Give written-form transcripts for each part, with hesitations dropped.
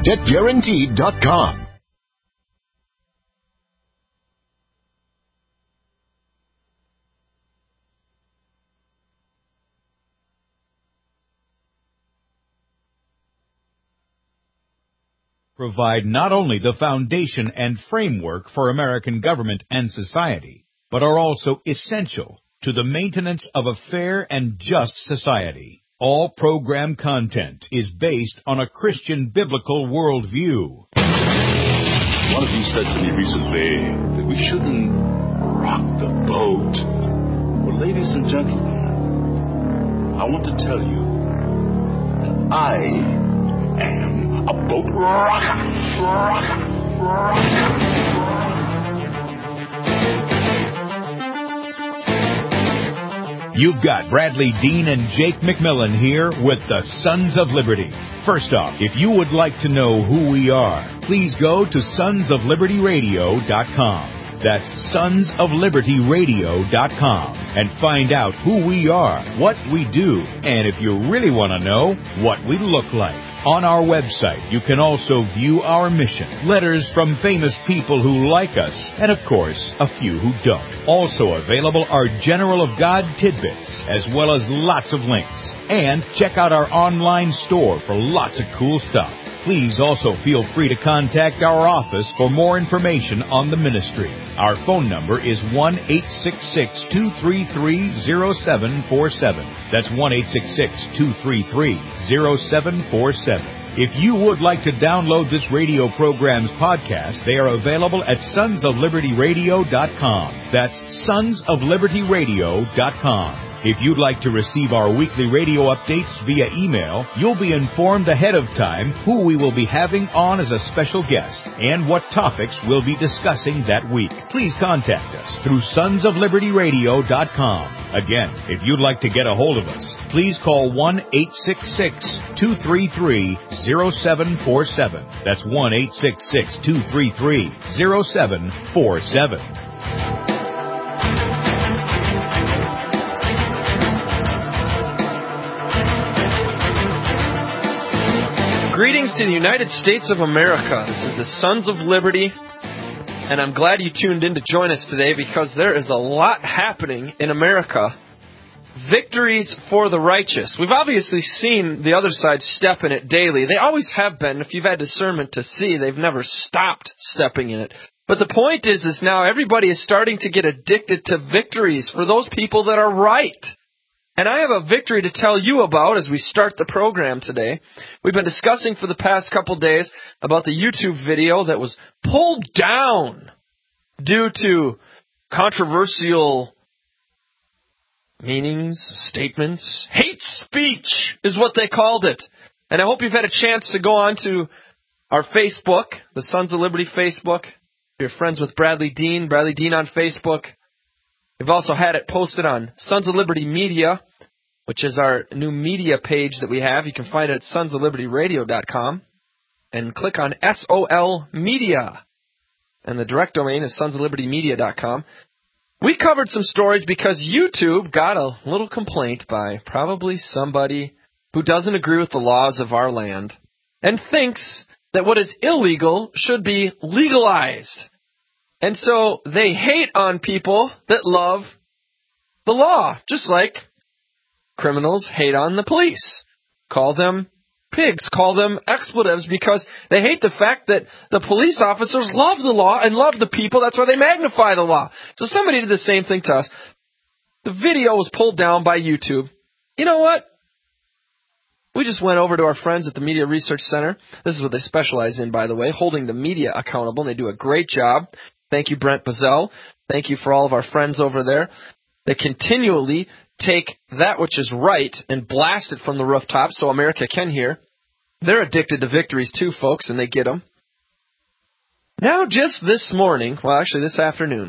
GetGuaranteed.com. Provide not only the foundation and framework for American government and society, but are also essential to the maintenance of a fair and just society. All program content is based on a Christian biblical worldview. One of you said to me recently that we shouldn't rock the boat. Well, ladies and gentlemen, I want to tell you that I am a boat rocker. You've got Bradley Dean and Jake McMillan here with the Sons of Liberty. First off, if you would like to know who we are, please go to sonsoflibertyradio.com. That's sonsoflibertyradio.com and find out who we are, what we do, and if you really want to know, what we look like. On our website, you can also view our mission, letters from famous people who like us, and of course, a few who don't. Also available are General of God tidbits, as well as lots of links. And check out our online store for lots of cool stuff. Please also feel free to contact our office for more information on the ministry. Our phone number is 1-866-233-0747. That's 1-866-233-0747. If you would like to download this radio program's podcast, they are available at sonsoflibertyradio.com. That's sonsoflibertyradio.com. If you'd like to receive our weekly radio updates via email, you'll be informed ahead of time who we will be having on as a special guest and what topics we'll be discussing that week. Please contact us through sonsoflibertyradio.com. Again, if you'd like to get a hold of us, please call 1-866-233-0747. That's 1-866-233-0747. Greetings to the United States of America. This is the Sons of Liberty, and I'm glad you tuned in to join us today because there is a lot happening in America. Victories for the righteous. We've obviously seen the other side step in it daily. They always have been. If you've had discernment to see, they've never stopped stepping in it. But the point is now everybody is starting to get addicted to victories for those people that are right. And I have a victory to tell you about as we start the program today. We've been discussing for the past couple days about the YouTube video that was pulled down due to controversial meanings, statements. Hate speech is what they called it. And I hope you've had a chance to go on to our Facebook, the Sons of Liberty Facebook. You're friends with Bradley Dean on Facebook. We've also had it posted on Sons of Liberty Media, which is our new media page that we have. You can find it at sonsoflibertyradio.com and click on SOL Media. And the direct domain is sonsoflibertymedia.com. We covered some stories because YouTube got a little complaint by probably somebody who doesn't agree with the laws of our land and thinks that what is illegal should be legalized. And so they hate on people that love the law, just like criminals hate on the police. Call them pigs, call them expletives, because they hate the fact that the police officers love the law and love the people. That's why they magnify the law. So somebody did the same thing to us. The video was pulled down by YouTube. You know what? We just went over to our friends at the Media Research Center. This is what they specialize in, by the way, holding the media accountable. And they do a great job. Thank you, Brent Bazell. Thank you for all of our friends over there. They continually take that which is right and blast it from the rooftop so America can hear. They're addicted to victories too, folks, and they get them. Now, just this morning, well, actually this afternoon,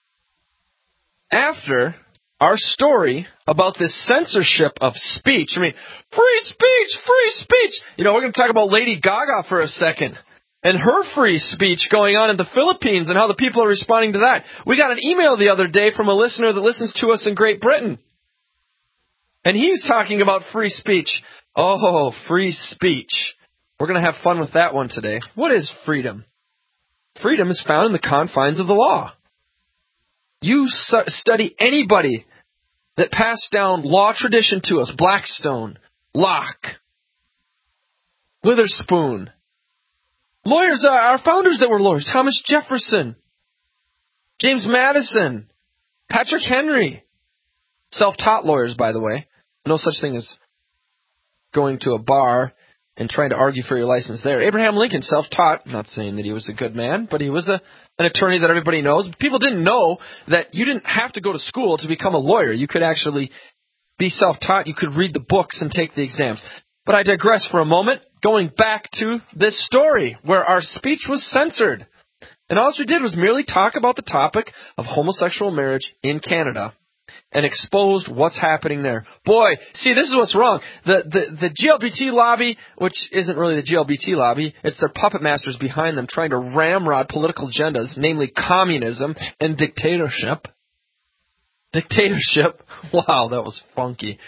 after our story about this censorship of speech, free speech. You know, we're going to talk about Lady Gaga for a second. And her free speech going on in the Philippines and how the people are responding to that. We got an email the other day from a listener that listens to us in Great Britain. And he's talking about free speech. Oh, free speech. We're going to have fun with that one today. What is freedom? Freedom is found in the confines of the law. You study anybody that passed down law tradition to us. Blackstone, Locke, Witherspoon. Lawyers, our founders that were lawyers. Thomas Jefferson, James Madison, Patrick Henry. Self-taught lawyers, by the way. No such thing as going to a bar and trying to argue for your license there. Abraham Lincoln, self-taught. I'm not saying that he was a good man, but he was an attorney that everybody knows. People didn't know that you didn't have to go to school to become a lawyer. You could actually be self-taught. You could read the books and take the exams. But I digress for a moment, going back to this story where our speech was censored. And all we did was merely talk about the topic of homosexual marriage in Canada and exposed what's happening there. Boy, see, this is what's wrong. The GLBT lobby, which isn't really the GLBT lobby, it's their puppet masters behind them trying to ramrod political agendas, namely communism and dictatorship. Dictatorship. Wow, that was funky.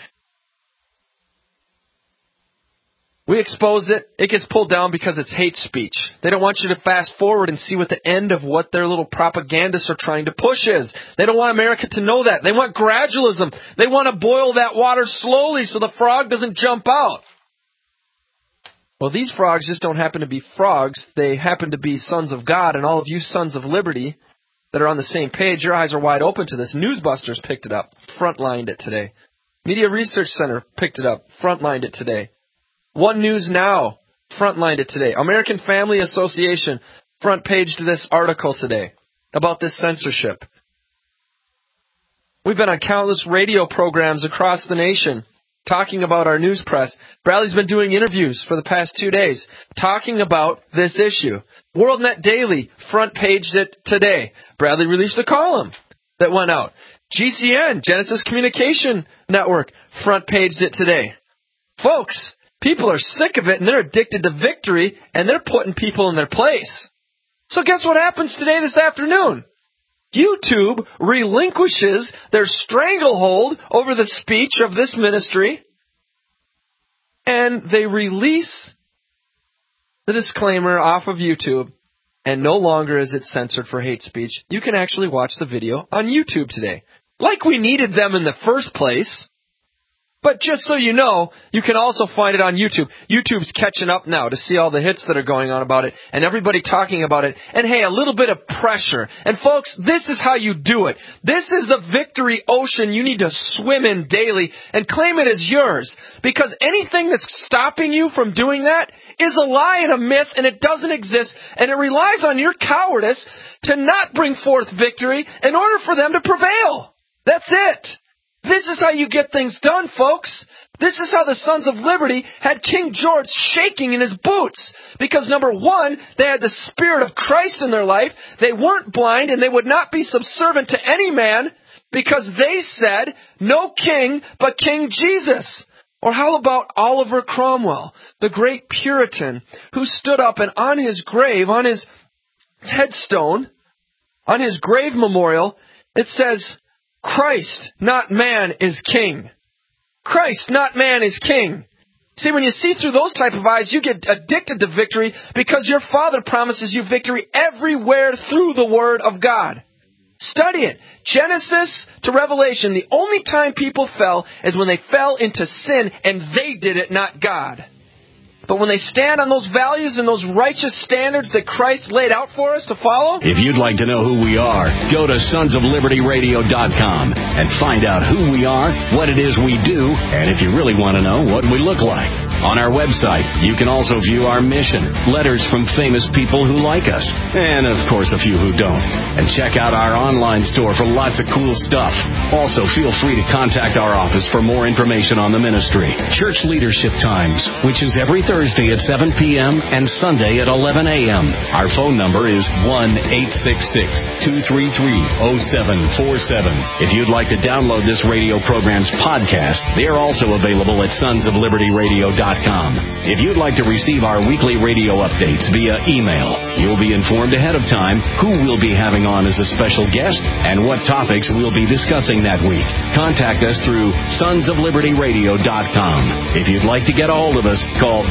We exposed it. It gets pulled down because it's hate speech. They don't want you to fast forward and see what the end of what their little propagandists are trying to push is. They don't want America to know that. They want gradualism. They want to boil that water slowly so the frog doesn't jump out. Well, these frogs just don't happen to be frogs. They happen to be sons of God, and all of you sons of liberty that are on the same page, your eyes are wide open to this. Newsbusters picked it up, frontlined it today. Media Research Center picked it up, frontlined it today. One News Now frontlined it today. American Family Association front paged this article today about this censorship. We've been on countless radio programs across the nation talking about our news press. Bradley's been doing interviews for the past 2 days talking about this issue. WorldNet Daily front paged it today. Bradley released a column that went out. GCN, Genesis Communication Network, front paged it today. Folks, people are sick of it, and they're addicted to victory, and they're putting people in their place. So guess what happens today, this afternoon? YouTube relinquishes their stranglehold over the speech of this ministry, and they release the disclaimer off of YouTube, and no longer is it censored for hate speech. You can actually watch the video on YouTube today. Like we needed them in the first place. But just so you know, you can also find it on YouTube. YouTube's catching up now to see all the hits that are going on about it and everybody talking about it. And hey, a little bit of pressure. And folks, this is how you do it. This is the victory ocean you need to swim in daily and claim it as yours. Because anything that's stopping you from doing that is a lie and a myth, and it doesn't exist. And it relies on your cowardice to not bring forth victory in order for them to prevail. That's it. This is how you get things done, folks. This is how the Sons of Liberty had King George shaking in his boots. Because number one, they had the Spirit of Christ in their life. They weren't blind, and they would not be subservient to any man because they said, no king but King Jesus. Or how about Oliver Cromwell, the great Puritan, who stood up and on his grave, on his headstone, on his grave memorial, it says, Christ, not man, is king. Christ, not man, is king. See, when you see through those type of eyes, you get addicted to victory because your Father promises you victory everywhere through the Word of God. Study it. Genesis to Revelation, the only time people fell is when they fell into sin, and they did it, not God. But when they stand on those values and those righteous standards that Christ laid out for us to follow... If you'd like to know who we are, go to sonsoflibertyradio.com and find out who we are, what it is we do, and if you really want to know, what we look like. On our website, you can also view our mission, letters from famous people who like us, and, of course, a few who don't. And check out our online store for lots of cool stuff. Also, feel free to contact our office for more information on the ministry. Church Leadership Times, which is every Thursday at 7 p.m. and Sunday at 11 a.m. Our phone number is 1-866-233-0747. If you'd like to download this radio program's podcast, they are also available at sonsoflibertyradio.com. If you'd like to receive our weekly radio updates via email, you'll be informed ahead of time who we'll be having on as a special guest and what topics we'll be discussing that week. Contact us through sonsoflibertyradio.com. If you'd like to get a hold of us, call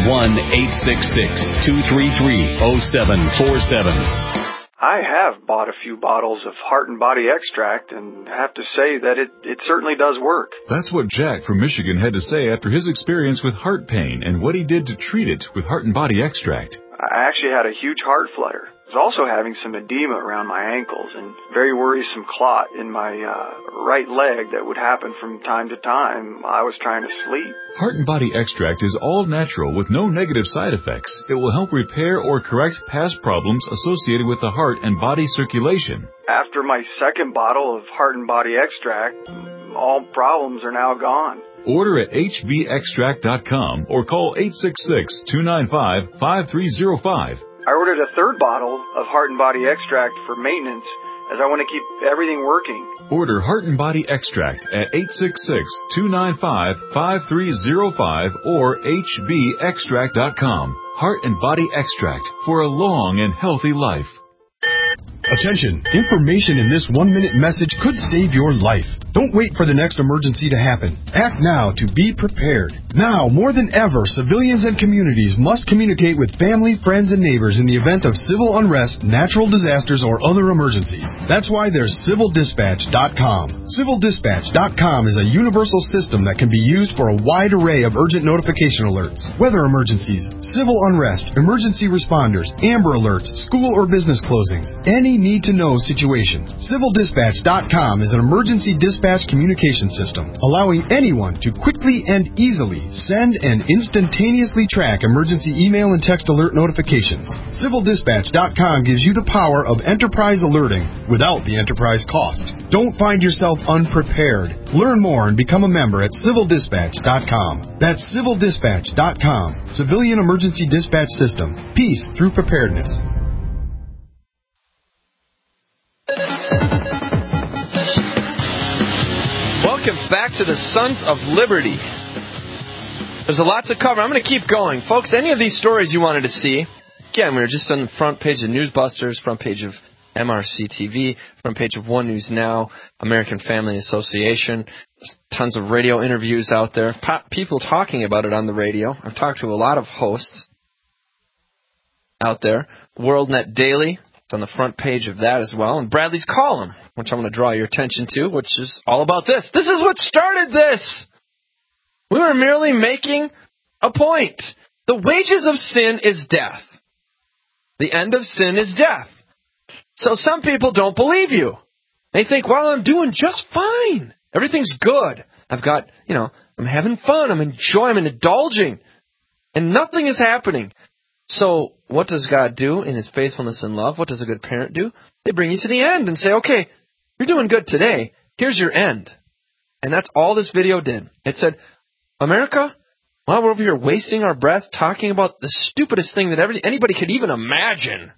1-866-233-0747. I have bought a few bottles of Heart and Body Extract and have to say that it certainly does work. That's what Jack from Michigan had to say after his experience with heart pain and what he did to treat it with Heart and Body Extract. I actually had a huge heart flutter. I was also having some edema around my ankles and very worrisome clot in my right leg that would happen from time to time. I was trying to sleep. Heart and Body Extract is all natural with no negative side effects. It will help repair or correct past problems associated with the heart and body circulation. After my second bottle of Heart and Body Extract, all problems are now gone. Order at hbextract.com or call 866-295-5305. I ordered a third bottle of Heart and Body Extract for maintenance as I want to keep everything working. Order Heart and Body Extract at 866-295-5305 or hbextract.com. Heart and Body Extract for a long and healthy life. Attention! Information in this 1-minute message could save your life. Don't wait for the next emergency to happen. Act now to be prepared. Now, more than ever, civilians and communities must communicate with family, friends, and neighbors in the event of civil unrest, natural disasters, or other emergencies. That's why there's CivilDispatch.com. CivilDispatch.com is a universal system that can be used for a wide array of urgent notification alerts, weather emergencies, civil unrest, emergency responders, Amber Alerts, school or business closings, any need-to-know situation. CivilDispatch.com is an emergency dispatch communication system, allowing anyone to quickly and easily send and instantaneously track emergency email and text alert notifications. CivilDispatch.com gives you the power of enterprise alerting without the enterprise cost. Don't find yourself unprepared. Learn more and become a member at CivilDispatch.com. That's CivilDispatch.com. Civilian Emergency Dispatch System. Peace through preparedness. Welcome back to the Sons of Liberty. There's a lot to cover. I'm going to keep going. Folks, any of these stories you wanted to see, again, we were just on the front page of Newsbusters, front page of MRC TV, front page of One News Now, American Family Association. There's tons of radio interviews out there. People talking about it on the radio. I've talked to a lot of hosts out there. WorldNet Daily. It's on the front page of that as well. And Bradley's column, which I'm going to draw your attention to, which is all about this. This is what started this. We were merely making a point. The wages of sin is death. The end of sin is death. So some people don't believe you. They think, well, I'm doing just fine. Everything's good. I've got, I'm having fun. I'm enjoying, I'm indulging. And nothing is happening. So what does God do in His faithfulness and love? What does a good parent do? They bring you to the end and say, okay, you're doing good today. Here's your end. And that's all this video did. It said, America, while we're over here wasting our breath talking about the stupidest thing that anybody could even imagine,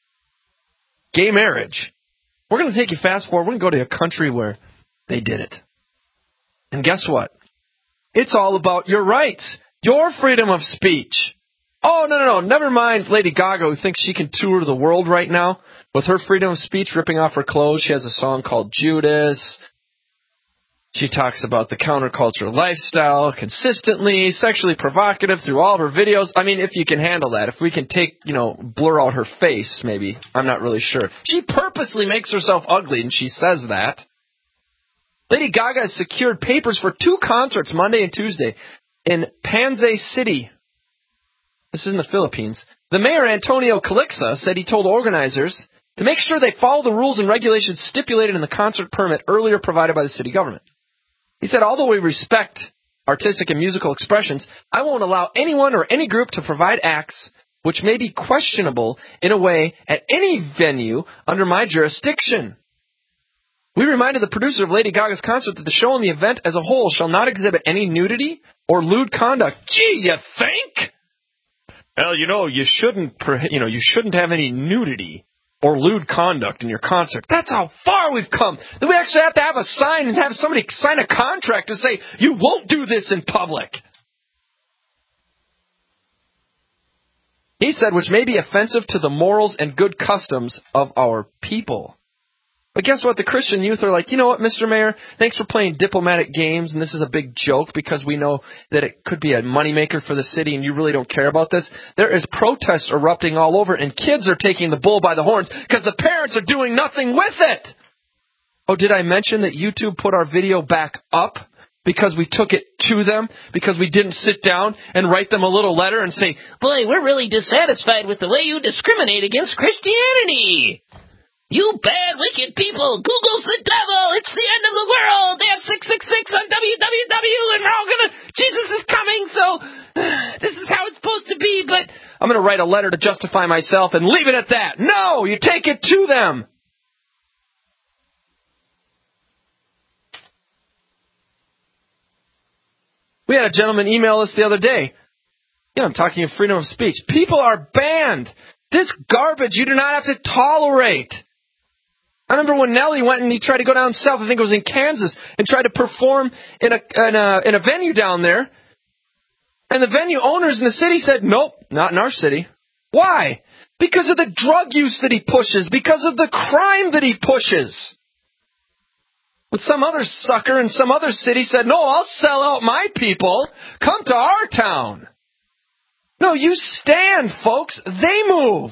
gay marriage, we're going to take you fast forward. We're going to go to a country where they did it. And guess what? It's all about your rights, your freedom of speech. Oh, no. Never mind Lady Gaga, who thinks she can tour the world right now with her freedom of speech, ripping off her clothes. She has a song called Judas. She talks about the counterculture lifestyle consistently, sexually provocative through all of her videos. I mean, if you can handle that. If we can blur out her face, maybe. I'm not really sure. She purposely makes herself ugly, and she says that. Lady Gaga has secured papers for 2 concerts, Monday and Tuesday, in Panzay City. This is in the Philippines. The mayor, Antonio Calixa, said he told organizers to make sure they follow the rules and regulations stipulated in the concert permit earlier provided by the city government. He said, although we respect artistic and musical expressions, I won't allow anyone or any group to provide acts which may be questionable in a way at any venue under my jurisdiction. We reminded the producer of Lady Gaga's concert that the show and the event as a whole shall not exhibit any nudity or lewd conduct. Gee, you think? Well, you shouldn't have any nudity or lewd conduct in your concert. That's how far we've come. That we actually have to have a sign and have somebody sign a contract to say, you won't do this in public. He said, which may be offensive to the morals and good customs of our people. But guess what? The Christian youth are like, you know what, Mr. Mayor, thanks for playing diplomatic games, and this is a big joke because we know that it could be a moneymaker for the city and you really don't care about this. There is protests erupting all over, and kids are taking the bull by the horns because the parents are doing nothing with it. Oh, did I mention that YouTube put our video back up because we took it to them, because we didn't sit down and write them a little letter and say, boy, we're really dissatisfied with the way you discriminate against Christianity. You bad, wicked people. Google's the devil. It's the end of the world. They have 666 on www, and we're all gonna, Jesus is coming, so this is how it's supposed to be, but I'm gonna write a letter to justify myself and leave it at that. No, you take it to them. We had a gentleman email us the other day. I'm talking of freedom of speech. People are banned. This garbage you do not have to tolerate. I remember when Nelly went and he tried to go down south, I think it was in Kansas, and tried to perform in a venue down there. And the venue owners in the city said, nope, not in our city. Why? Because of the drug use that he pushes, because of the crime that he pushes. But some other sucker in some other city said, no, I'll sell out my people. Come to our town. No, you stand, folks. They move.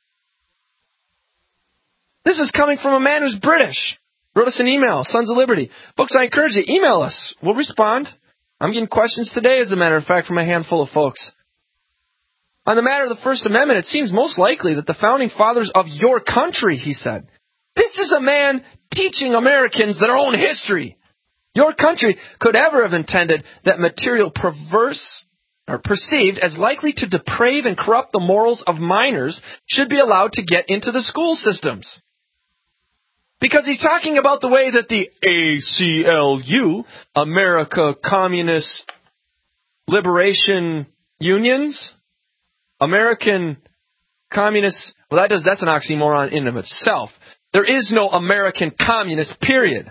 This is coming from a man who's British. Wrote us an email, Sons of Liberty. Folks, I encourage you, email us. We'll respond. I'm getting questions today, as a matter of fact, from a handful of folks. On the matter of the First Amendment, it seems most likely that the founding fathers of your country, he said. This is a man teaching Americans their own history. Your country could ever have intended that material perverse or perceived as likely to deprave and corrupt the morals of minors should be allowed to get into the school systems. Because he's talking about the way that the ACLU, America Communist Liberation Unions, American Communist, well, that's an oxymoron in and of itself. There is no American Communist, period.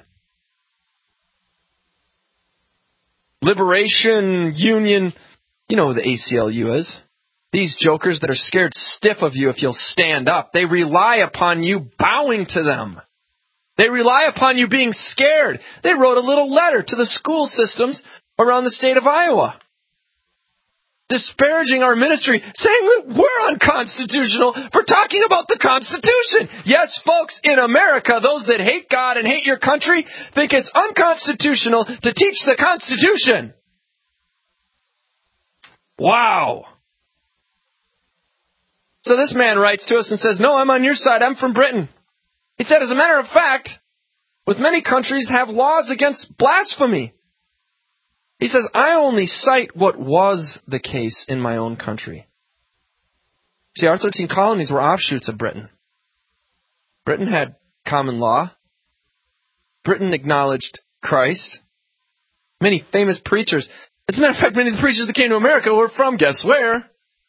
Liberation Union, you know who the ACLU is. These jokers that are scared stiff of you if you'll stand up. They rely upon you bowing to them. They rely upon you being scared. They wrote a little letter to the school systems around the state of Iowa, disparaging our ministry, saying that we're unconstitutional for talking about the Constitution. Yes, folks, in America, those that hate God and hate your country think it's unconstitutional to teach the Constitution. Wow. So this man writes to us and says, no, I'm on your side. I'm from Britain. He said, as a matter of fact, with many countries have laws against blasphemy. He says, I only cite what was the case in my own country. See, our 13 colonies were offshoots of Britain. Britain had common law. Britain acknowledged Christ. Many famous preachers. As a matter of fact, many of the preachers that came to America were from, guess where?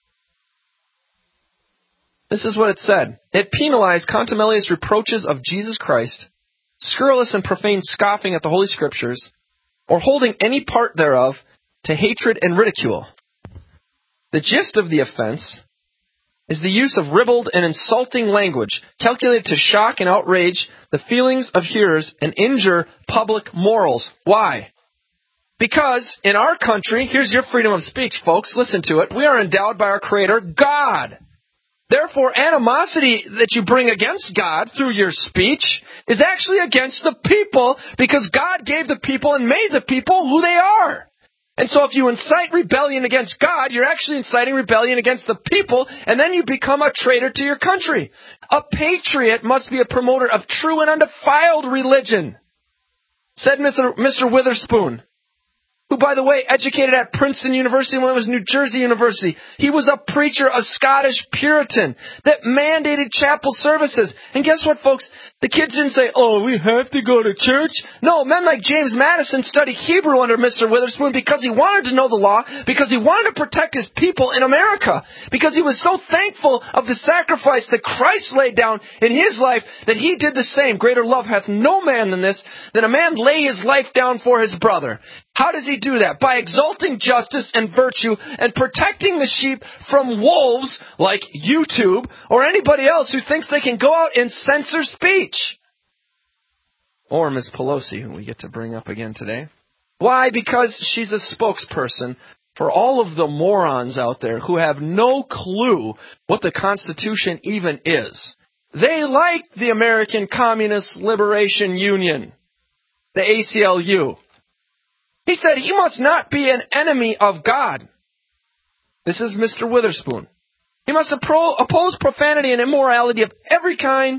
This is what it said. It penalized contumelious reproaches of Jesus Christ, scurrilous and profane scoffing at the Holy Scriptures, or holding any part thereof to hatred and ridicule. The gist of the offense is the use of ribald and insulting language calculated to shock and outrage the feelings of hearers and injure public morals. Why? Because in our country, here's your freedom of speech, folks, listen to it, we are endowed by our Creator, God. Therefore, animosity that you bring against God through your speech is actually against the people because God gave the people and made the people who they are. And so if you incite rebellion against God, you're actually inciting rebellion against the people, and then you become a traitor to your country. A patriot must be a promoter of true and undefiled religion, said Mr. Witherspoon, who, by the way, educated at Princeton University when it was New Jersey University. He was a preacher, a Scottish Puritan that mandated chapel services. And guess what, folks? The kids didn't say, oh, we have to go to church. No, men like James Madison studied Hebrew under Mr. Witherspoon because he wanted to know the law, because he wanted to protect his people in America, because he was so thankful of the sacrifice that Christ laid down in his life that he did the same. Greater love hath no man than this, than a man lay his life down for his brother. How does he do that? By exalting justice and virtue and protecting the sheep from wolves like YouTube or anybody else who thinks they can go out and censor speech. Or Ms. Pelosi, who we get to bring up again today. Why? Because she's a spokesperson for all of the morons out there who have no clue what the Constitution even is. They like the American Communist Liberation Union, the ACLU. He said he must not be an enemy of God. This is Mr. Witherspoon. He must oppose profanity and immorality of every kind.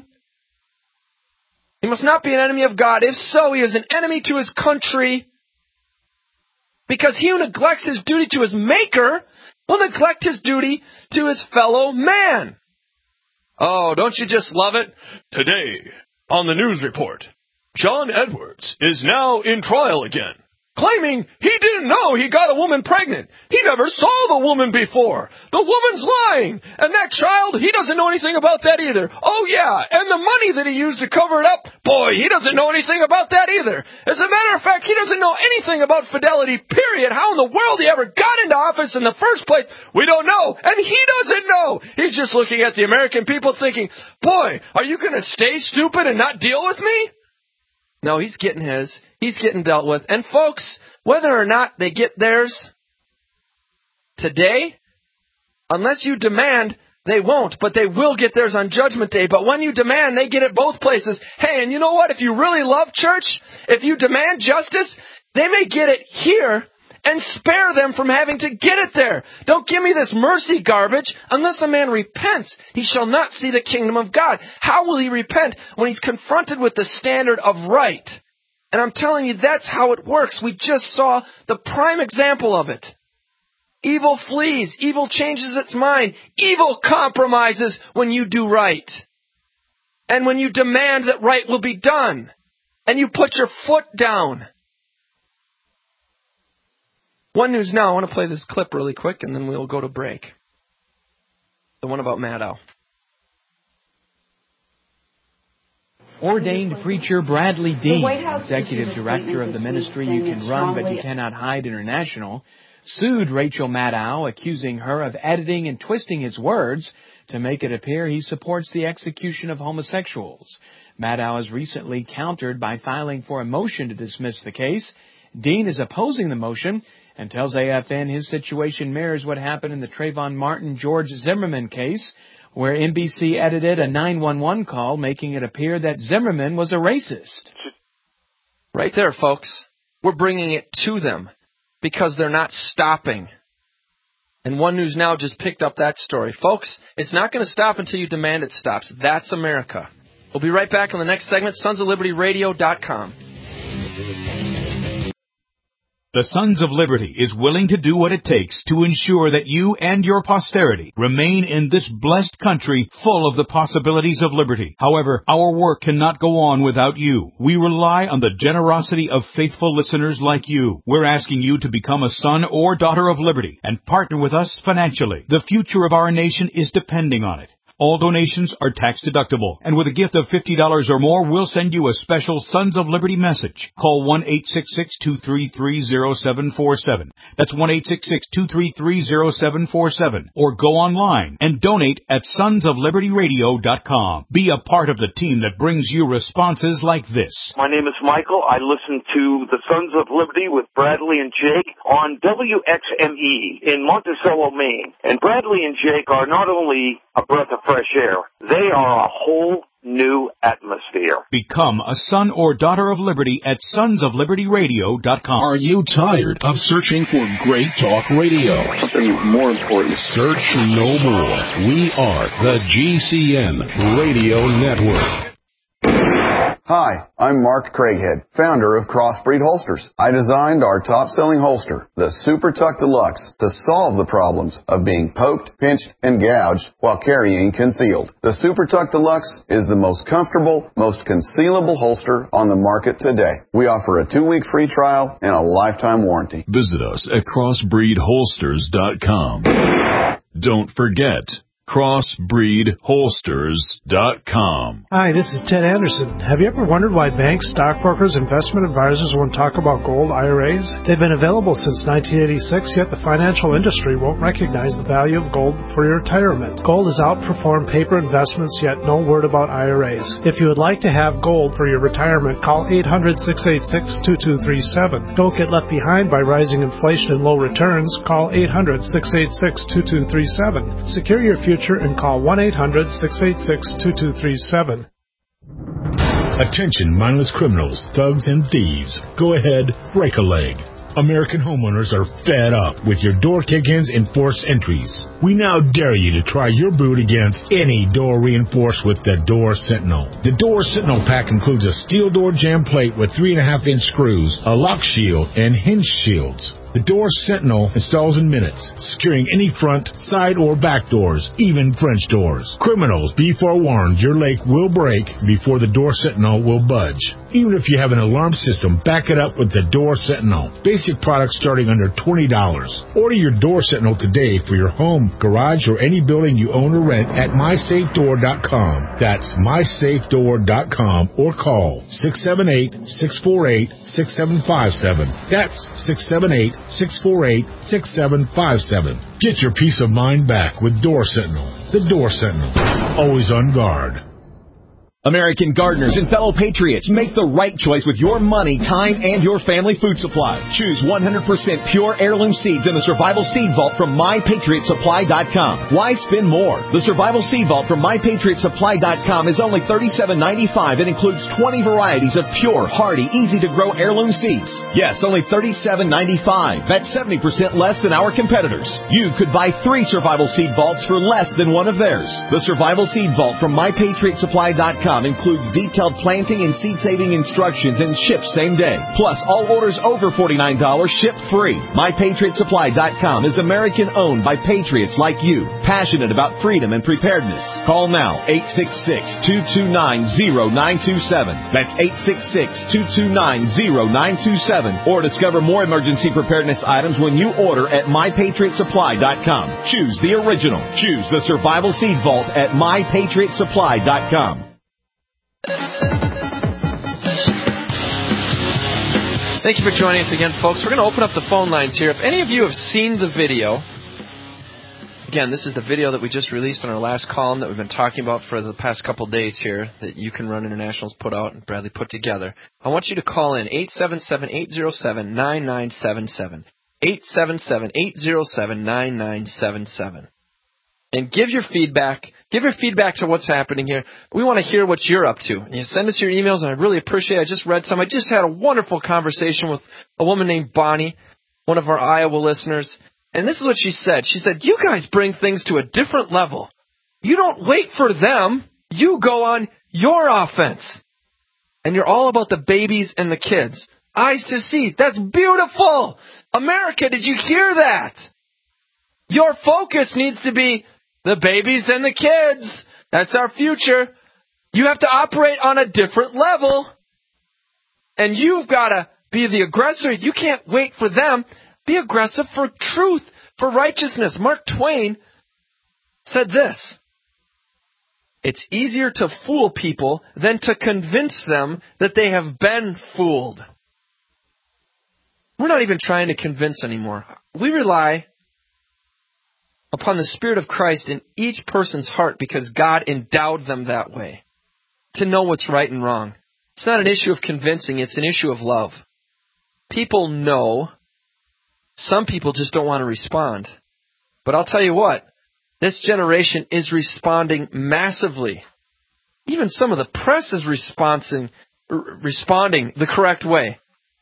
He must not be an enemy of God. If so, he is an enemy to his country. Because he who neglects his duty to his Maker will neglect his duty to his fellow man. Oh, don't you just love it? Today, on the news report, John Edwards is now in trial again, claiming he didn't know he got a woman pregnant. He never saw the woman before. The woman's lying. And that child, he doesn't know anything about that either. Oh, yeah, and the money that he used to cover it up, boy, he doesn't know anything about that either. As a matter of fact, he doesn't know anything about fidelity, period. How in the world he ever got into office in the first place, we don't know. And he doesn't know. He's just looking at the American people thinking, boy, are you going to stay stupid and not deal with me? No, he's getting his. He's getting dealt with. And folks, whether or not they get theirs today, unless you demand, they won't. But they will get theirs on Judgment Day. But when you demand, they get it both places. Hey, and you know what? If you really love church, if you demand justice, they may get it here and spare them from having to get it there. Don't give me this mercy garbage. Unless a man repents, he shall not see the kingdom of God. How will he repent when he's confronted with the standard of right? And I'm telling you, that's how it works. We just saw the prime example of it. Evil flees. Evil changes its mind. Evil compromises when you do right. And when you demand that right will be done. And you put your foot down. One News Now, I want to play this clip really quick, and then we'll go to break. The one about Maddow. Ordained preacher Bradley Dean, executive director of the ministry You Can Run But You Cannot Hide International, sued Rachel Maddow, accusing her of editing and twisting his words to make it appear he supports the execution of homosexuals. Maddow has recently countered by filing for a motion to dismiss the case. Dean is opposing the motion and tells AFN his situation mirrors what happened in the Trayvon Martin-George Zimmerman case, where NBC edited a 911 call making it appear that Zimmerman was a racist. Right there, folks. We're bringing it to them because they're not stopping. And One News Now just picked up that story. Folks, it's not going to stop until you demand it stops. That's America. We'll be right back on the next segment, sonsoflibertyradio.com. The Sons of Liberty is willing to do what it takes to ensure that you and your posterity remain in this blessed country full of the possibilities of liberty. However, our work cannot go on without you. We rely on the generosity of faithful listeners like you. We're asking you to become a son or daughter of liberty and partner with us financially. The future of our nation is depending on it. All donations are tax-deductible, and with a gift of $50 or more, we'll send you a special Sons of Liberty message. Call 1-866-233-0747. That's 1-866-233-0747. Or go online and donate at sonsoflibertyradio.com. Be a part of the team that brings you responses like this. My name is Michael. I listen to the Sons of Liberty with Bradley and Jake on WXME in Monticello, Maine. And Bradley and Jake are not only a breath of fresh air, they are a whole new atmosphere. Become a son or daughter of liberty at sonsoflibertyradio.com. Are you tired of searching for great talk radio? Something more important. Search no more. We are the GCN Radio Network. Hi, I'm Mark Craighead, founder of Crossbreed Holsters. I designed our top-selling holster, the Super Tuck Deluxe, to solve the problems of being poked, pinched, and gouged while carrying concealed. The Super Tuck Deluxe is the most comfortable, most concealable holster on the market today. We offer a 2-week free trial and a lifetime warranty. Visit us at crossbreedholsters.com. Don't forget, CrossbreedHolsters.com. Hi, this is Ted Anderson. Have you ever wondered why banks, stockbrokers, investment advisors won't talk about gold IRAs? They've been available since 1986, yet the financial industry won't recognize the value of gold for your retirement. Gold has outperformed paper investments, yet no word about IRAs. If you would like to have gold for your retirement, call 800-686-2237. Don't get left behind by rising inflation and low returns. Call 800-686-2237. Secure your future and call 1-800-686-2237. Attention mindless criminals, thugs, and thieves. Go ahead, break a leg. American homeowners are fed up with your door kick-ins and forced entries. We now dare you to try your boot against any door reinforced with the Door Sentinel. The Door Sentinel pack includes a steel door jamb plate with 3.5-inch screws, a lock shield, and hinge shields. The Door Sentinel installs in minutes, securing any front, side, or back doors, even French doors. Criminals, be forewarned, your leg will break before the Door Sentinel will budge. Even if you have an alarm system, back it up with the Door Sentinel. Basic products starting under $20. Order your Door Sentinel today for your home, garage, or any building you own or rent at mysafedoor.com. That's mysafedoor.com or call 678-648-6757. That's 678-648-6757. Get your peace of mind back with Door Sentinel. The Door Sentinel. Always on guard. American gardeners and fellow patriots, make the right choice with your money, time, and your family food supply. Choose 100% pure heirloom seeds in the Survival Seed Vault from MyPatriotSupply.com. Why spend more? The Survival Seed Vault from MyPatriotSupply.com is only $37.95 and includes 20 varieties of pure, hardy, easy-to-grow heirloom seeds. Yes, only $37.95. That's 70% less than our competitors. You could buy 3 Survival Seed Vaults for less than one of theirs. The Survival Seed Vault from MyPatriotSupply.com includes detailed planting and seed-saving instructions and ships same day. Plus, all orders over $49 ship free. MyPatriotSupply.com is American-owned by patriots like you, passionate about freedom and preparedness. Call now, 866-229-0927. That's 866-229-0927. Or discover more emergency preparedness items when you order at MyPatriotSupply.com. Choose the original. Choose the Survival Seed Vault at MyPatriotSupply.com. Thank you for joining us again, folks. We're going to open up the phone lines here. If any of you have seen the video, again, this is the video that we just released on our last column that we've been talking about for the past couple days here that You Can Run International's put out and Bradley put together. I want you to call in 877-807-9977. 877-807-9977. And give your feedback. Give your feedback to what's happening here. We want to hear what you're up to. You send us your emails, and I really appreciate it. I just read some. I just had a wonderful conversation with a woman named Bonnie, one of our Iowa listeners. And this is what she said. She said, you guys bring things to a different level. You don't wait for them. You go on your offense. And you're all about the babies and the kids. Eyes to see. That's beautiful. America, did you hear that? Your focus needs to be the babies and the kids. That's our future. You have to operate on a different level. And you've got to be the aggressor. You can't wait for them. Be aggressive for truth, for righteousness. Mark Twain said this: it's easier to fool people than to convince them that they have been fooled. We're not even trying to convince anymore. We rely upon the Spirit of Christ in each person's heart because God endowed them that way to know what's right and wrong. It's not an issue of convincing, it's an issue of love. People know. Some people just don't want to respond. But I'll tell you what, this generation is responding massively. Even some of the press is responding the correct way.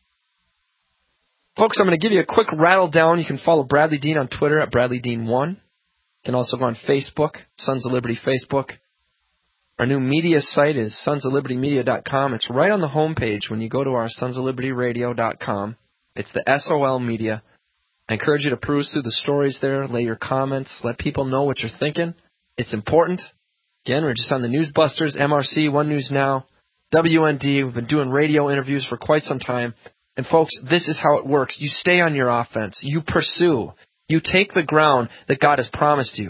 Folks, I'm going to give you a quick rattle down. You can follow Bradley Dean on Twitter at BradleyDean1. You can also go on Facebook, Sons of Liberty Facebook. Our new media site is sonsoflibertymedia.com. It's right on the homepage when you go to our sonsoflibertyradio.com. It's the SOL Media. I encourage you to peruse through the stories there, lay your comments, let people know what you're thinking. It's important. Again, we're just on the Newsbusters, MRC, One News Now, WND. We've been doing radio interviews for quite some time. And folks, this is how it works. You stay on your offense. You pursue. You take the ground that God has promised you.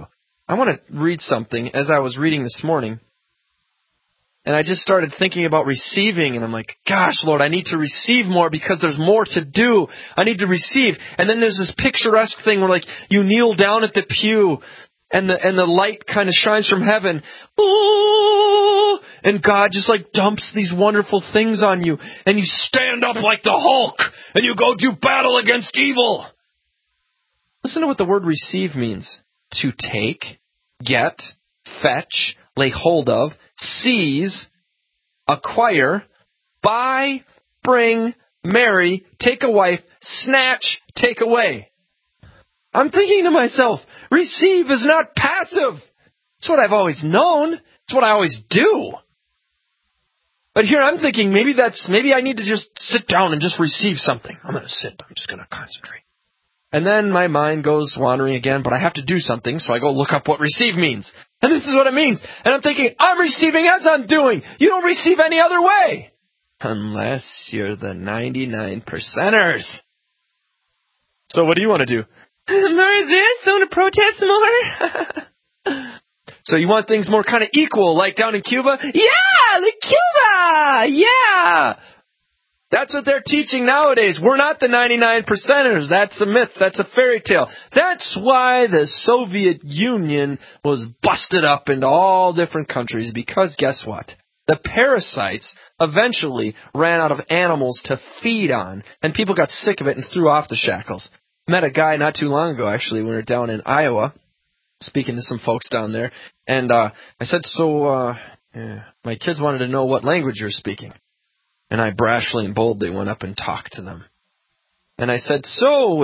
I want to read something as I was reading this morning. And I just started thinking about receiving, and I'm like, gosh, Lord, I need to receive more because there's more to do. I need to receive. And then there's this picturesque thing where, like, you kneel down at the pew, and the light kind of shines from heaven. Ooh, and God just, like, dumps these wonderful things on you. And you stand up like the Hulk, and you go do battle against evil. Listen to what the word receive means. To take, get, fetch, lay hold of, seize, acquire, buy, bring, marry, take a wife, snatch, take away. I'm thinking to myself, receive is not passive. It's what I've always known. It's what I always do. But here I'm thinking maybe I need to just sit down and just receive something. I'm going to sit. I'm just going to concentrate. And then my mind goes wandering again, but I have to do something, so I go look up what receive means. And this is what it means. And I'm thinking, I'm receiving as I'm doing. You don't receive any other way. Unless you're the 99%ers. So what do you want to do? More of this? I want to protest more? So you want things more kind of equal, like down in Cuba? Yeah, like Cuba! Yeah! That's what they're teaching nowadays. We're not the 99%ers. That's a myth. That's a fairy tale. That's why the Soviet Union was busted up into all different countries, because guess what? The parasites eventually ran out of animals to feed on, and people got sick of it and threw off the shackles. Met a guy not too long ago, actually, when we were down in Iowa, speaking to some folks down there, and I said, my kids wanted to know what language you're speaking. And I brashly and boldly went up and talked to them. And I said, so,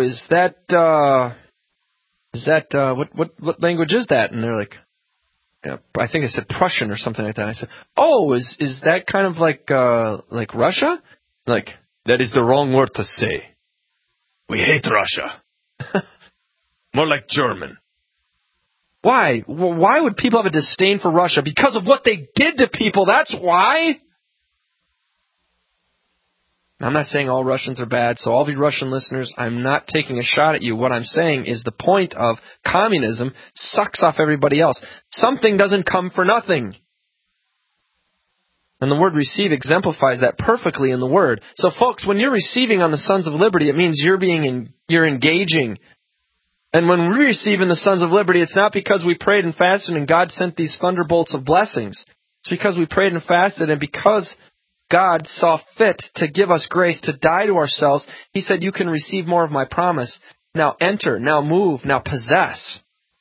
what language is that? And they're like, I think I said Prussian or something like that. I said, oh, is that kind of like Russia? Like, that is the wrong word to say. We hate Russia. More like German. Why? Why would people have a disdain for Russia? Because of what they did to people, that's why. I'm not saying all Russians are bad, so all of you Russian listeners, I'm not taking a shot at you. What I'm saying is the point of communism sucks off everybody else. Something doesn't come for nothing. And the word receive exemplifies that perfectly in the word. So folks, when you're receiving on the Sons of Liberty, it means you're engaging. And when we receive in the Sons of Liberty, it's not because we prayed and fasted and God sent these thunderbolts of blessings. It's because we prayed and fasted, and because God saw fit to give us grace to die to ourselves, He said, you can receive more of my promise. Now enter, now move, now possess.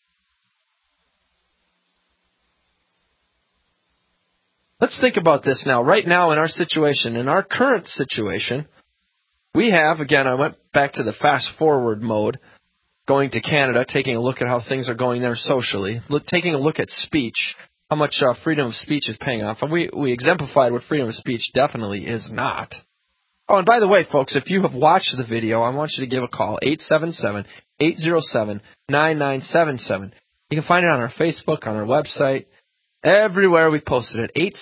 Let's think about this now. Right now in our situation, in our current situation, we have, again, I went back to the fast forward mode, going to Canada, taking a look at how things are going there socially, taking a look at speech. How much freedom of speech is paying off. And we exemplified what freedom of speech definitely is not. Oh, and by the way, folks, if you have watched the video, I want you to give a call, 877-807-9977. You can find it on our Facebook, on our website, everywhere we posted it,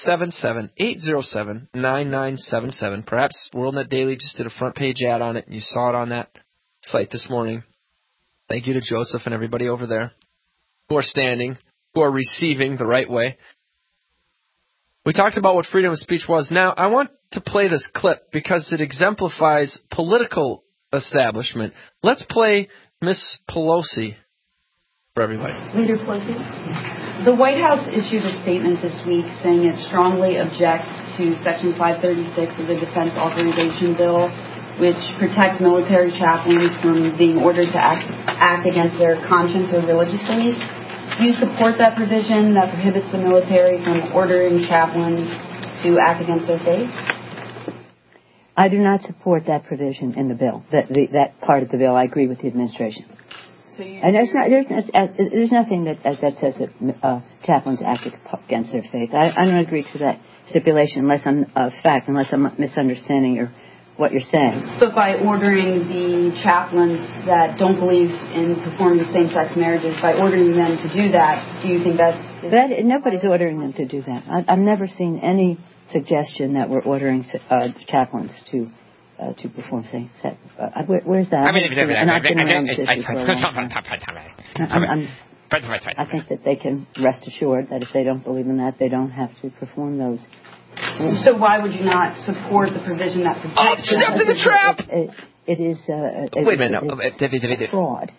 877-807-9977. Perhaps WorldNet Daily just did a front page ad on it, and you saw it on that site this morning. Thank you to Joseph and everybody over there who are standing, who are receiving the right way. We talked about what freedom of speech was. Now, I want to play this clip because it exemplifies political establishment. Let's play Miss Pelosi for everybody. Leader Pelosi, the White House issued a statement this week saying it strongly objects to Section 536 of the Defense Authorization Bill, which protects military chaplains from being ordered to act against their conscience or religious beliefs. Do you support that provision that prohibits the military from ordering chaplains to act against their faith? I do not support that provision in the bill, that part of the bill. I agree with the administration. So and there's nothing that says that chaplains act against their faith. I don't agree to that stipulation unless I'm misunderstanding what you're saying. But by ordering the chaplains that don't believe in performing same-sex marriages, by ordering them to do that, do you think that... Nobody's ordering them to do that. I've never seen any suggestion that we're ordering chaplains to perform same-sex. Where's that? I think that they can rest assured that if they don't believe in that, they don't have to perform those. So why would you not support the provision that protects? Stepped in the trap! It is wait a minute, no. Fraud.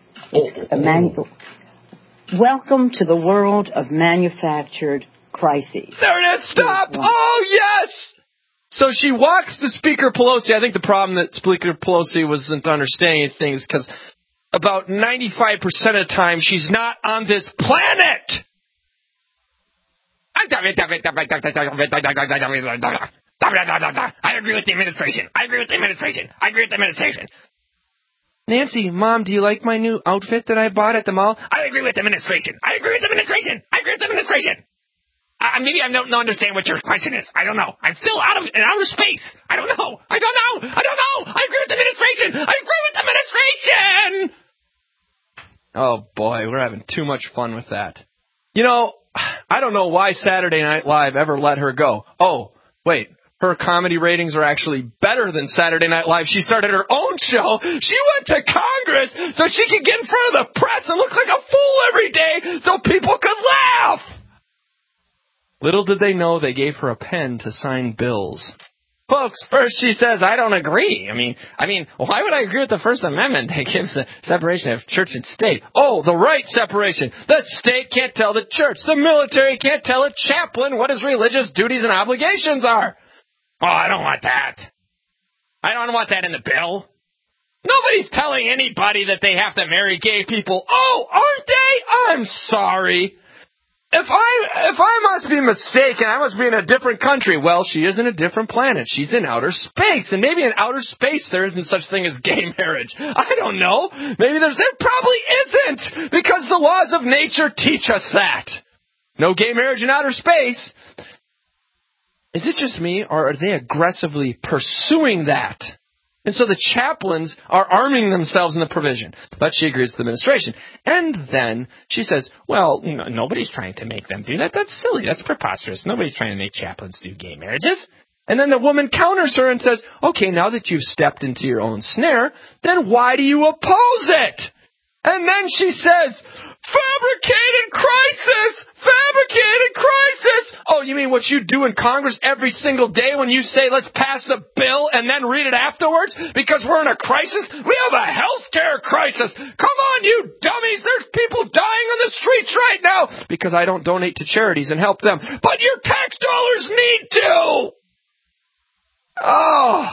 Welcome to the world of manufactured crises. There it is! Stop! Oh, yes! So she walks to Speaker Pelosi. I think the problem that Speaker Pelosi wasn't understanding things because about 95% of the time she's not on this planet. I agree with the administration. Nancy, Mom, do you like my new outfit that I bought at the mall? I agree with the administration. Maybe I don't understand what your question is. I don't know. I'm still out of space. I don't know. I agree with the administration. Oh, boy, we're having too much fun with that. You know, I don't know why Saturday Night Live ever let her go. Oh, wait. Her comedy ratings are actually better than Saturday Night Live. She started her own show. She went to Congress so she could get in front of the press and look like a fool every day so people could laugh. Little did they know they gave her a pen to sign bills. Folks, first she says, I don't agree. I mean, why would I agree with the First Amendment that gives the separation of church and state? Oh, the right separation. The state can't tell the church. The military can't tell a chaplain what his religious duties and obligations are. Oh, I don't want that. I don't want that in the bill. Nobody's telling anybody that they have to marry gay people. Oh, aren't they? I'm sorry. If I must be mistaken, I must be in a different country. Well, she is in a different planet. She's in outer space. And maybe in outer space there isn't such thing as gay marriage. I don't know. Maybe there probably isn't, because the laws of nature teach us that. No gay marriage in outer space. Is it just me, or are they aggressively pursuing that? And so the chaplains are arming themselves in the provision. But she agrees with the administration. And then she says, well, nobody's trying to make them do that. That's silly. That's preposterous. Nobody's trying to make chaplains do gay marriages. And then the woman counters her and says, okay, now that you've stepped into your own snare, then why do you oppose it? And then she says, fabricated crisis! Oh, you mean what you do in Congress every single day when you say, let's pass the bill and then read it afterwards because we're in a crisis? We have a health care crisis. Come on, you dummies. There's people dying on the streets right now because I don't donate to charities and help them. But your tax dollars need to. Oh.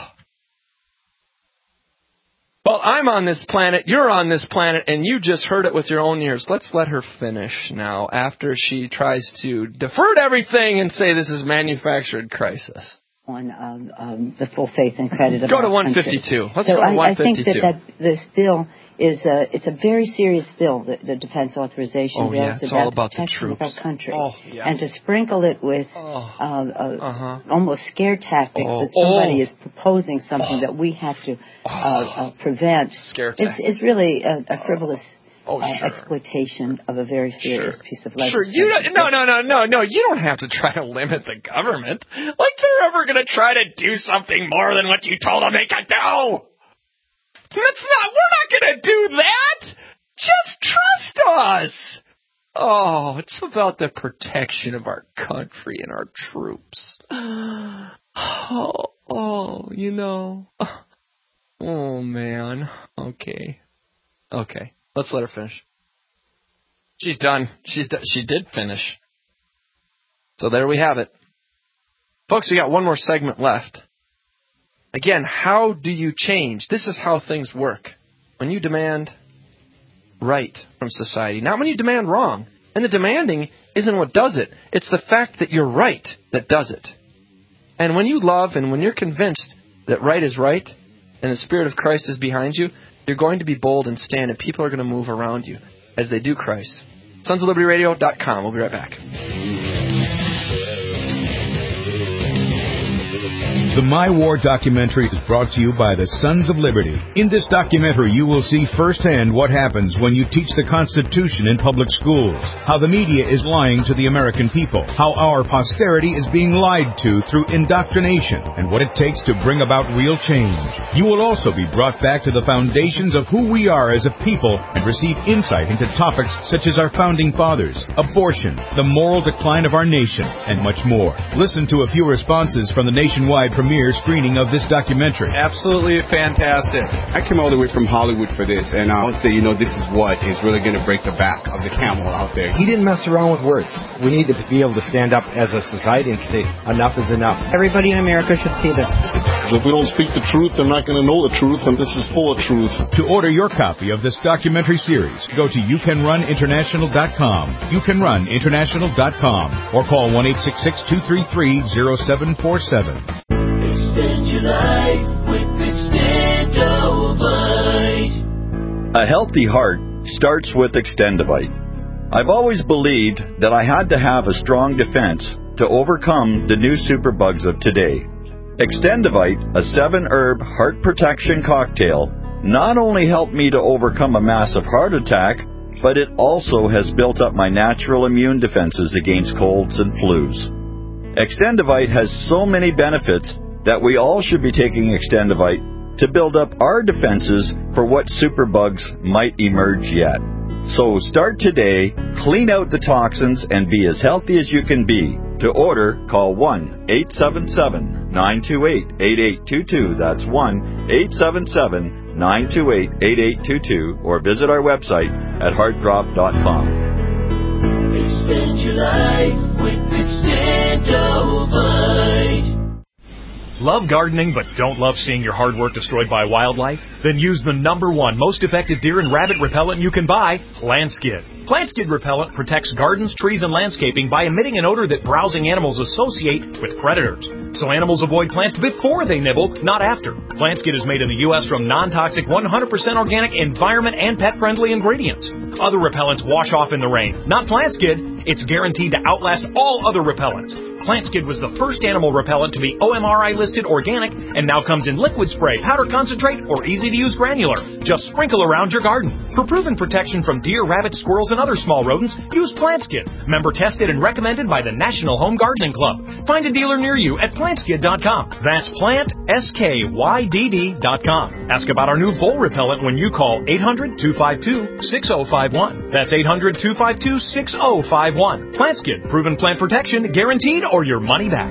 Well, I'm on this planet, you're on this planet, and you just heard it with your own ears. Let's let her finish now after she tries to divert everything and say this is manufactured crisis. On the full faith and credit of Go to our 152. Let's so go to 152. I think that this bill is it's a very serious bill, the defense authorization bill. Yeah, it's all about the troops. Of our country. Oh, yes. And to sprinkle it with almost scare tactics that somebody is proposing something that we have to prevent. Scare tactics. It's really a frivolous exploitation of a very serious piece of legislation. Sure, no. You don't have to try to limit the government. Like they're ever going to try to do something more than what you told them they could do. We're not going to do that. Just trust us. Oh, it's about the protection of our country and our troops. Oh, man. Okay. Let's let her finish. She's done. She did finish. So there we have it. Folks, we got one more segment left. Again, how do you change? This is how things work. When you demand right from society, not when you demand wrong. And the demanding isn't what does it. It's the fact that you're right that does it. And when you love and when you're convinced that right is right and the Spirit of Christ is behind you, you're going to be bold and stand, and people are going to move around you as they do Christ. SonsOfLibertyRadio.com. We'll be right back. The My War documentary is brought to you by the Sons of Liberty. In this documentary, you will see firsthand what happens when you teach the Constitution in public schools, how the media is lying to the American people, how our posterity is being lied to through indoctrination, and what it takes to bring about real change. You will also be brought back to the foundations of who we are as a people and receive insight into topics such as our founding fathers, abortion, the moral decline of our nation, and much more. Listen to a few responses from the nationwide premiere screening of this documentary. Absolutely fantastic. I came all the way from Hollywood for this, and I want to say, this is what is really going to break the back of the camel out there. He didn't mess around with words. We need to be able to stand up as a society and say, enough is enough. Everybody in America should see this. If we don't speak the truth, they're not going to know the truth, and this is full of truth. To order your copy of this documentary series, go to youcanruninternational.com, youcanruninternational.com, or call 1-866-233-0747. Extend your life with Extendovite. A healthy heart starts with Extendovite. I've always believed that I had to have a strong defense to overcome the new superbugs of today. Extendovite, a 7-herb heart protection cocktail, not only helped me to overcome a massive heart attack, but it also has built up my natural immune defenses against colds and flus. Extendovite has so many benefits that we all should be taking Extendovite to build up our defenses for what superbugs might emerge yet. So start today, clean out the toxins, and be as healthy as you can be. To order, call 1-877-928-8822. That's 1-877-928-8822. Or visit our website at heartdrop.com. Extend your life with Extendovite. Love gardening but don't love seeing your hard work destroyed by wildlife? Then use the #1 most effective deer and rabbit repellent you can buy, PlantSkid. PlantSkid repellent protects gardens, trees, and landscaping by emitting an odor that browsing animals associate with predators. So animals avoid plants before they nibble, not after. PlantSkid is made in the U.S. from non-toxic, 100% organic, environment, and pet-friendly ingredients. Other repellents wash off in the rain. Not PlantSkid. It's guaranteed to outlast all other repellents. PlantSkid was the first animal repellent to be OMRI listed organic and now comes in liquid spray, powder concentrate, or easy-to-use granular. Just sprinkle around your garden. For proven protection from deer, rabbits, squirrels, and other small rodents, use PlantSkid. Member tested and recommended by the National Home Gardening Club. Find a dealer near you at plantskid.com. That's PlantSkydd.com. Ask about our new vole repellent when you call 800-252-6051. That's 800-252-6051. PlantSkid. Proven plant protection, guaranteed, or your money back.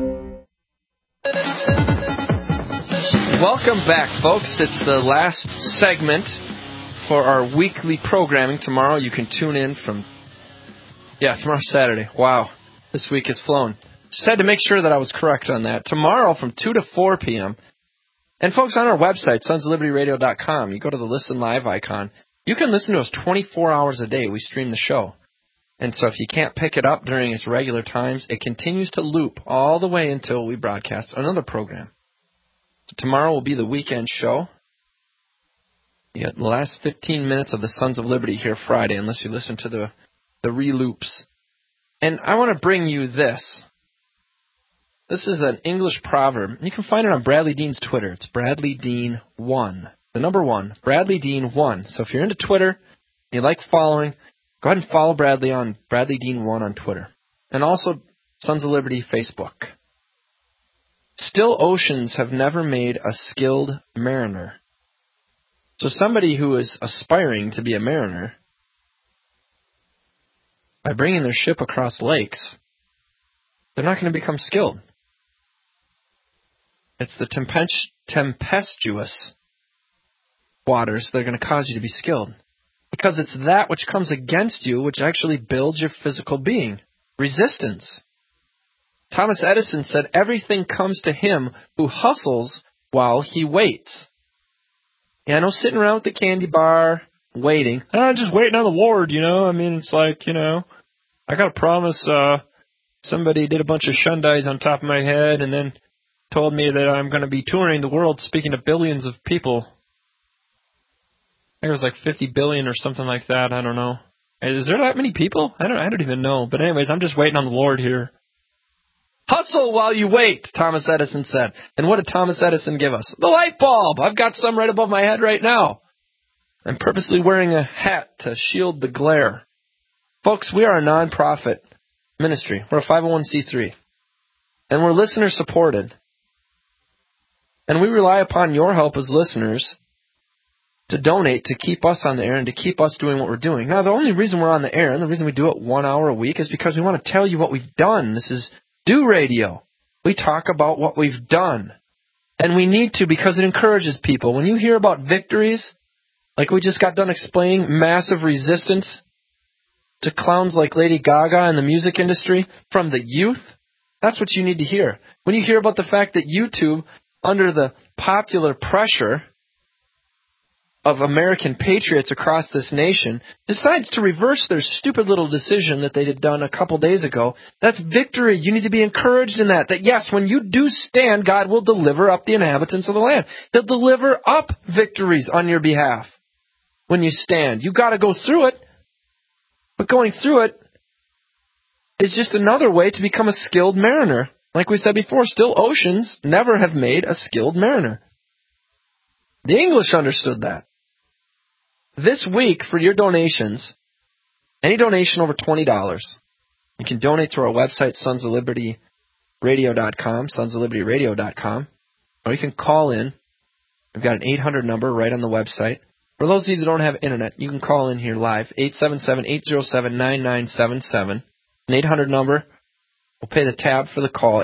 Welcome back, folks. It's the last segment for our weekly programming. Tomorrow you can tune in from... tomorrow's Saturday. Wow. This week has flown. Just had to make sure that I was correct on that. Tomorrow from 2 to 4 p.m. And, folks, on our website, sonsoflibertyradio.com, you go to the Listen Live icon. You can listen to us 24 hours a day. We stream the show. And so if you can't pick it up during its regular times, it continues to loop all the way until we broadcast another program. So tomorrow will be the weekend show. You got the last 15 minutes of the Sons of Liberty here Friday, unless you listen to the re-loops. And I want to bring you this. This is an English proverb. You can find it on Bradley Dean's Twitter. It's Bradley Dean 1. The number 1, Bradley Dean 1. So if you're into Twitter, you like following, go ahead and follow Bradley on Bradley Dean 1 on Twitter. And also Sons of Liberty Facebook. Still oceans have never made a skilled mariner. So somebody who is aspiring to be a mariner, by bringing their ship across lakes, they're not going to become skilled. It's the tempestuous waters that are going to cause you to be skilled. Because it's that which comes against you which actually builds your physical being. Resistance. Thomas Edison said everything comes to him who hustles while he waits. Yeah, no sitting around with the candy bar, waiting. I'm just waiting on the Lord, I mean, it's like, I got to promise somebody did a bunch of shundais on top of my head and then told me that I'm going to be touring the world speaking to billions of people. I think it was like 50 billion or something like that. I don't know. Is there that many people? I don't even know. But anyways, I'm just waiting on the Lord here. Hustle while you wait, Thomas Edison said. And what did Thomas Edison give us? The light bulb. I've got some right above my head right now. I'm purposely wearing a hat to shield the glare. Folks, we are a non-profit ministry. We're a 501c3. And we're listener supported. And we rely upon your help as listeners to donate to keep us on the air and to keep us doing what we're doing. Now, the only reason we're on the air and the reason we do it 1 hour a week is because we want to tell you what we've done. This is Do Radio. We talk about what we've done. And we need to because it encourages people. When you hear about victories, like we just got done explaining massive resistance to clowns like Lady Gaga in the music industry from the youth, that's what you need to hear. When you hear about the fact that YouTube, under the popular pressure of American patriots across this nation, decides to reverse their stupid little decision that they had done a couple days ago, that's victory. You need to be encouraged in that. That yes, when you do stand, God will deliver up the inhabitants of the land. He'll deliver up victories on your behalf when you stand. You got to go through it. But going through it is just another way to become a skilled mariner. Like we said before, still oceans never have made a skilled mariner. The English understood that. This week, for your donations, any donation over $20, you can donate through our website, sonsoflibertyradio.com, sonsoflibertyradio.com, or you can call in. We've got an 800 number right on the website. For those of you that don't have internet, you can call in here live, 877-807-9977. An 800 number. We'll pay the tab for the call,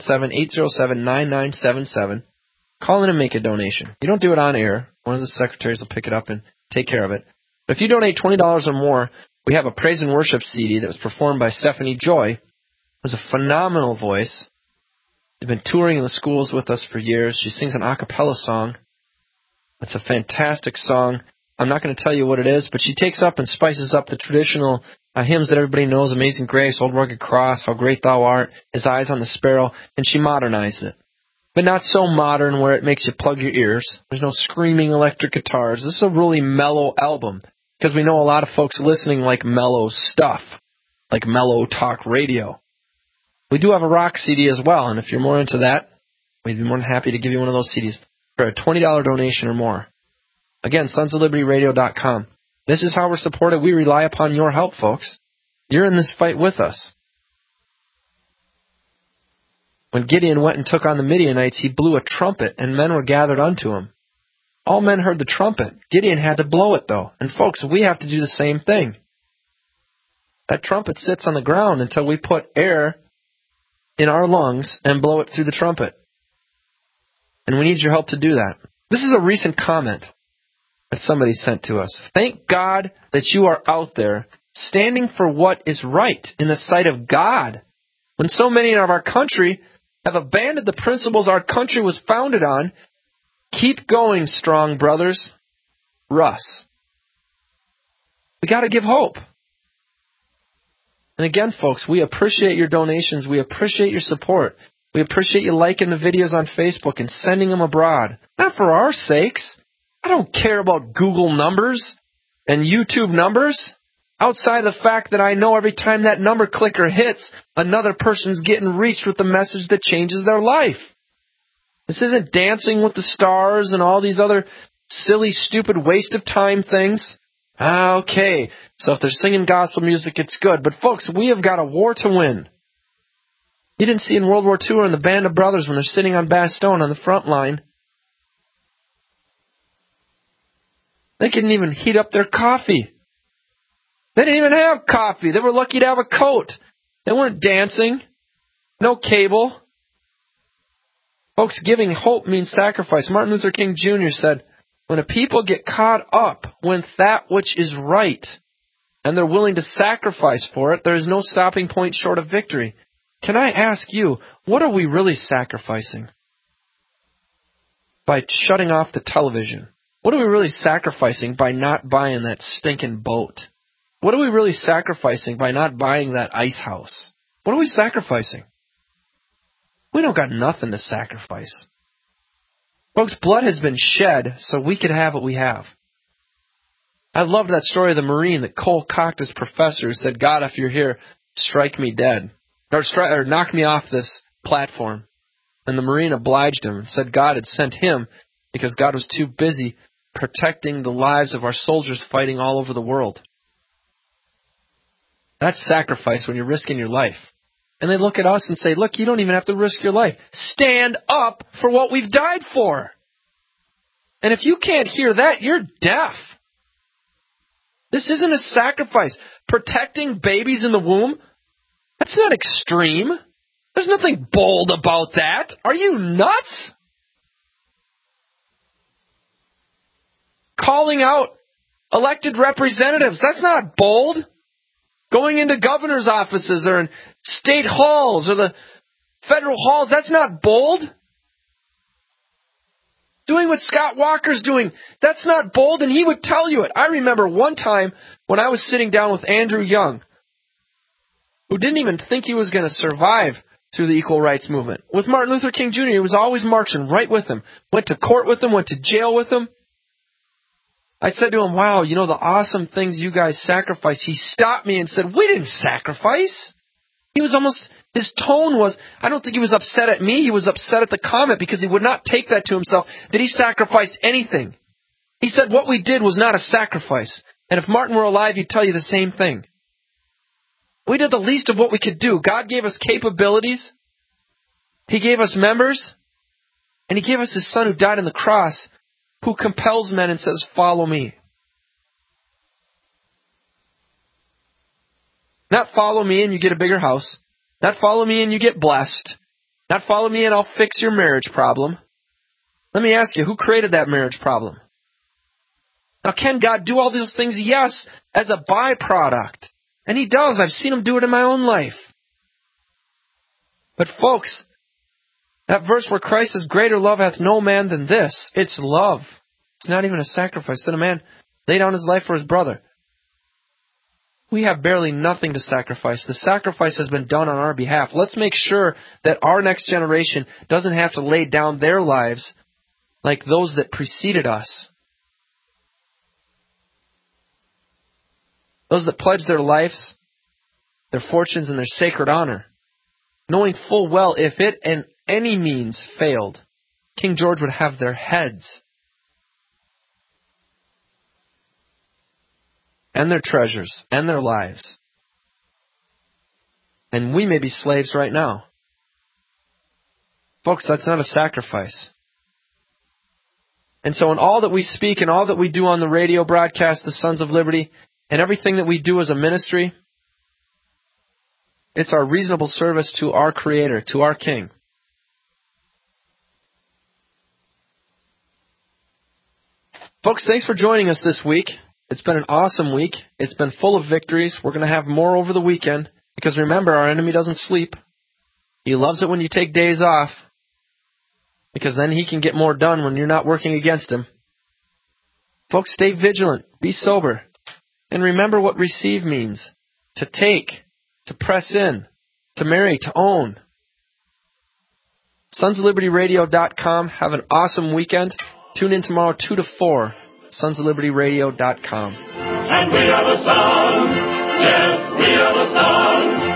877-807-9977. Call in and make a donation. You don't do it on air. One of the secretaries will pick it up and take care of it. But if you donate $20 or more, we have a praise and worship CD that was performed by Stephanie Joy, who's a phenomenal voice. She's been touring in the schools with us for years. She sings an a cappella song. It's a fantastic song. I'm not going to tell you what it is, but she takes up and spices up the traditional hymns that everybody knows, Amazing Grace, Old Rugged Cross, How Great Thou Art, His Eyes on the Sparrow, and she modernized it. But not so modern where it makes you plug your ears. There's no screaming electric guitars. This is a really mellow album because we know a lot of folks listening like mellow stuff, like mellow talk radio. We do have a rock CD as well, and if you're more into that, we'd be more than happy to give you one of those CDs for a $20 donation or more. Again, sonsoflibertyradio.com. This is how we're supported. We rely upon your help, folks. You're in this fight with us. When Gideon went and took on the Midianites, he blew a trumpet, and men were gathered unto him. All men heard the trumpet. Gideon had to blow it, though. And, folks, we have to do the same thing. That trumpet sits on the ground until we put air in our lungs and blow it through the trumpet. And we need your help to do that. This is a recent comment that somebody sent to us. Thank God that you are out there standing for what is right in the sight of God. When so many of our country have abandoned the principles our country was founded on, keep going, strong brothers. Russ. We got to give hope. And again, folks, we appreciate your donations. We appreciate your support. We appreciate you liking the videos on Facebook and sending them abroad. Not for our sakes. I don't care about Google numbers and YouTube numbers. Outside the fact that I know every time that number clicker hits, another person's getting reached with the message that changes their life. This isn't Dancing with the Stars and all these other silly, stupid, waste of time things. Okay, so if they're singing gospel music, it's good. But folks, we have got a war to win. You didn't see in World War II or in the Band of Brothers when they're sitting on Bastogne on the front line. They couldn't even heat up their coffee. They didn't even have coffee. They were lucky to have a coat. They weren't dancing. No cable. Folks, giving hope means sacrifice. Martin Luther King Jr. said, when a people get caught up with that which is right, and they're willing to sacrifice for it, there is no stopping point short of victory. Can I ask you, what are we really sacrificing? By shutting off the television. What are we really sacrificing by not buying that stinking boat? What are we really sacrificing by not buying that ice house? What are we sacrificing? We don't got nothing to sacrifice. Folks, blood has been shed so we could have what we have. I loved that story of the Marine that Cole cocked his professor who said, God, if you're here, strike me dead. Or knock me off this platform. And the Marine obliged him and said God had sent him because God was too busy protecting the lives of our soldiers fighting all over the world. That's sacrifice when you're risking your life. And they look at us and say, look, you don't even have to risk your life. Stand up for what we've died for. And if you can't hear that, you're deaf. This isn't a sacrifice. Protecting babies in the womb, that's not extreme. There's nothing bold about that. Are you nuts? Calling out elected representatives, that's not bold. Going into governor's offices or in state halls or the federal halls, that's not bold. Doing what Scott Walker's doing, that's not bold, and he would tell you it. I remember one time when I was sitting down with Andrew Young, who didn't even think he was going to survive through the equal rights movement. With Martin Luther King Jr., he was always marching right with him. Went to court with him, went to jail with him. I said to him, wow, you know the awesome things you guys sacrificed. He stopped me and said, we didn't sacrifice. He was almost, his tone was, I don't think he was upset at me. He was upset at the comment because he would not take that to himself. Did he sacrifice anything? He said what we did was not a sacrifice. And if Martin were alive, he'd tell you the same thing. We did the least of what we could do. God gave us capabilities. He gave us members. And He gave us His Son who died on the cross, who compels men and says, follow me. Not follow me and you get a bigger house. Not follow me and you get blessed. Not follow me and I'll fix your marriage problem. Let me ask you, who created that marriage problem? Now, can God do all those things? Yes, as a byproduct. And He does. I've seen Him do it in my own life. But folks, that verse where Christ says, greater love hath no man than this. It's love. It's not even a sacrifice. That a man lay down his life for his brother. We have barely nothing to sacrifice. The sacrifice has been done on our behalf. Let's make sure that our next generation doesn't have to lay down their lives like those that preceded us. Those that pledged their lives, their fortunes, and their sacred honor, knowing full well if it in any means failed, King George would have their heads and their treasures and their lives. And we may be slaves right now. Folks, that's not a sacrifice. And so in all that we speak and all that we do on the radio broadcast, the Sons of Liberty, and everything that we do as a ministry, it's our reasonable service to our Creator, to our King. Folks, thanks for joining us this week. It's been an awesome week. It's been full of victories. We're going to have more over the weekend because remember, our enemy doesn't sleep. He loves it when you take days off because then he can get more done when you're not working against him. Folks, stay vigilant. Be sober. And remember what receive means. To take, to press in, to marry, to own. SonsOfLibertyRadio.com. Have an awesome weekend. Tune in tomorrow 2 to 4. SonsOfLibertyRadio.com. And we are the sons. Yes, we are the sons.